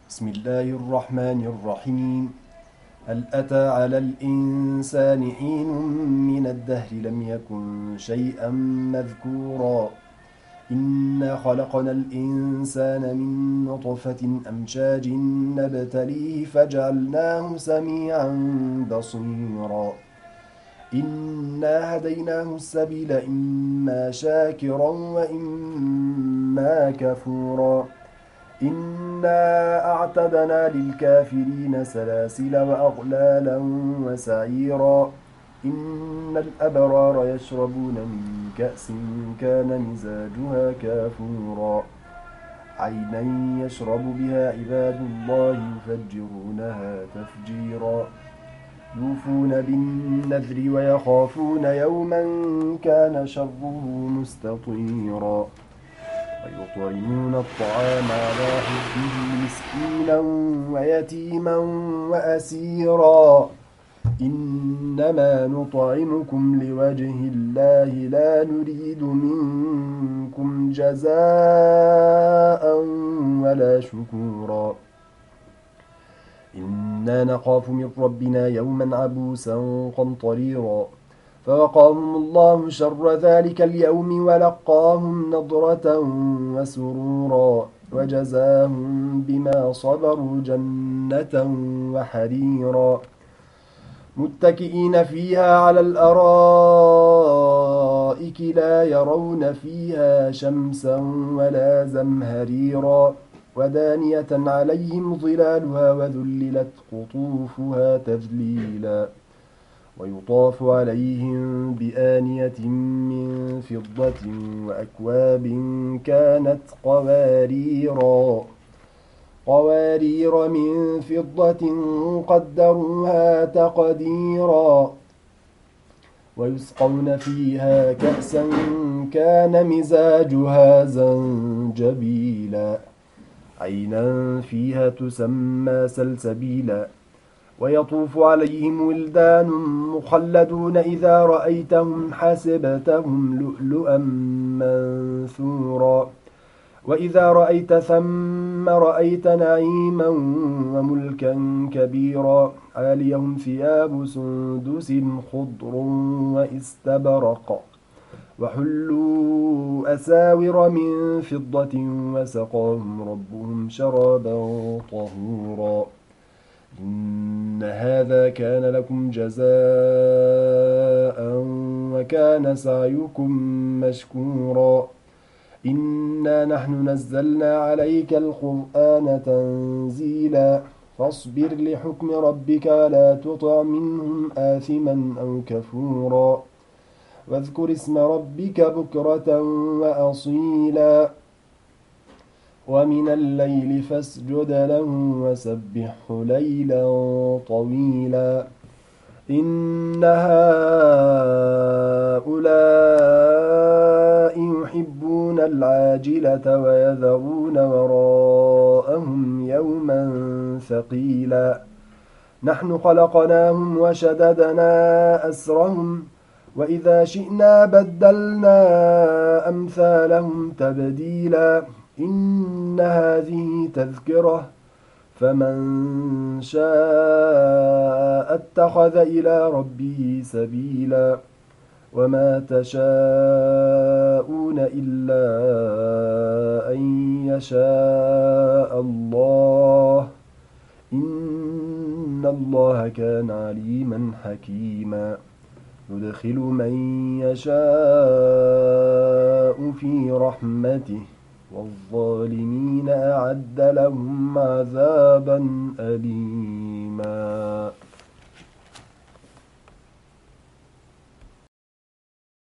بسم الله الرحمن الرحيم. هل أتى على الإنسان حين من الدهر لم يكن شيئا مذكورا إنا خلقنا الإنسان من نطفة أمشاج نبتليه فجعلناه سميعا بصيرا إنا هديناه السبيل إما شاكرا وإما كفورا إنا أعتدنا للكافرين سلاسل وأغلالا وسعيرا إن الأبرار يشربون من كأس كان مزاجها كافورا عينا يشرب بها عباد الله يفجرونها تفجيرا يوفون بالنذر ويخافون يوما كان شره مستطيرا ويطعمون الطعام على حبه مسكينا ويتيما وأسيرا إنما نطعمكم لوجه الله لا نريد منكم جزاء ولا شكورا إنا نخاف من ربنا يوما عبوسا قمطريرا فوقاهم الله شر ذلك اليوم ولقاهم نضرة وسرورا وجزاهم بما صبروا جنة وحريرا متكئين فيها على الأرائك لا يرون فيها شمسا ولا زمهريرا ودانية عليهم ظلالها وذللت قطوفها تذليلا ويطاف عليهم بآنية من فضة وأكواب كانت قوارير من فضة قدروها تقديرا ويسقون فيها كأسا كان مزاجها زنجبيلا عينا فيها تسمى سلسبيلا ويطوف عليهم ولدان مخلدون إذا رأيتهم حسبتهم لؤلؤا منثورا وإذا رأيت ثم رأيت نعيما وملكا كبيرا عاليهم ثياب سندس خضر واستبرق وحلوا أساور من فضة وسقاهم ربهم شرابا طهورا إن هذا كان لكم جزاء وكان سعيكم مشكورا إنا نحن نزلنا عليك القرآن تنزيلا فاصبر لحكم ربك ولا تطع منهم آثما أو كفورا واذكر اسم ربك بكرة وأصيلا ومن الليل فاسجد له وسبحه ليلا طويلا إن هؤلاء يحبون العاجلة ويذرون وراءهم يوما ثقيلا نحن خلقناهم وشددنا أسرهم وإذا شئنا بدلنا أمثالهم تبديلا إن هذه تذكرة فمن شاء اتخذ إلى ربه سبيلا وما تشاءون إلا أن يشاء الله إن الله كان عليما حكيما يدخل من يشاء في رحمته والظالمين أعد لهم عذابا أليما.